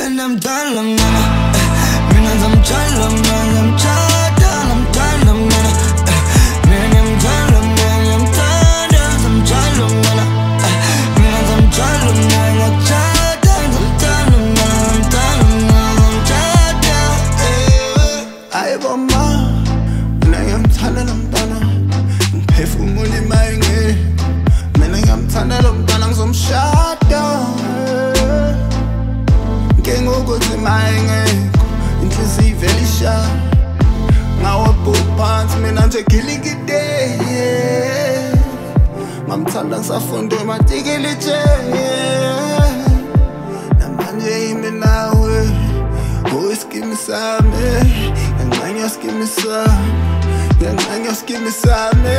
Mina namthala mngani, mina zamthala mngani, zamthatha namthala mngani, mina namthala mngani, zamthatha mngani, mina zamthala mngani, zamthatha mngani, zamthatha. Ayiboma, mina ngiyamthanda lo mntwana, ngiphefumula imayenge, mina ngiyamthanda lo mntwana ngizomshada. Ngokuthi mayengekho inhliziyo ivele ishaya ngawabhuku phansi mina nje gilikide ngamthanda ngisafunda ematikilitshe namanje yimi nawe uyiskimi sami ngiyancanya skimi sami ngiyancanya skimi sami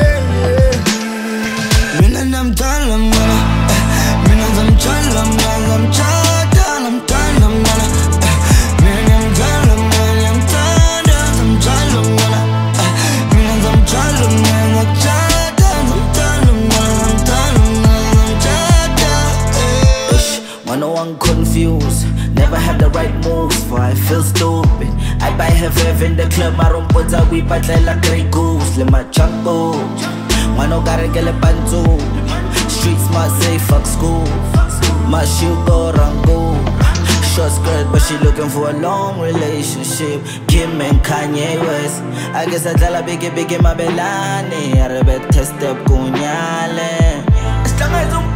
mina namthala mngani, mina zamthala mngani, zamthatha namthala mngani, mina namthala mngani, zamthatha namthala mngani, mina zamthala mngani, zamthatha namthala mngani, zamthatha mngani, zamthatha. Mano, I'm confused, never have the right moves, for I feel stupid. I buy her fave in the club, marumpotsa we patlela Grey Goose, le machambo. Mano, gotta get a pantu. Street smart, say fuck school. My shoe go rango. Short skirt, but she looking for a long relationship. Kim and Kanye West. I guess I tell her biggie, biggie, my belani. I bet test up kunyale.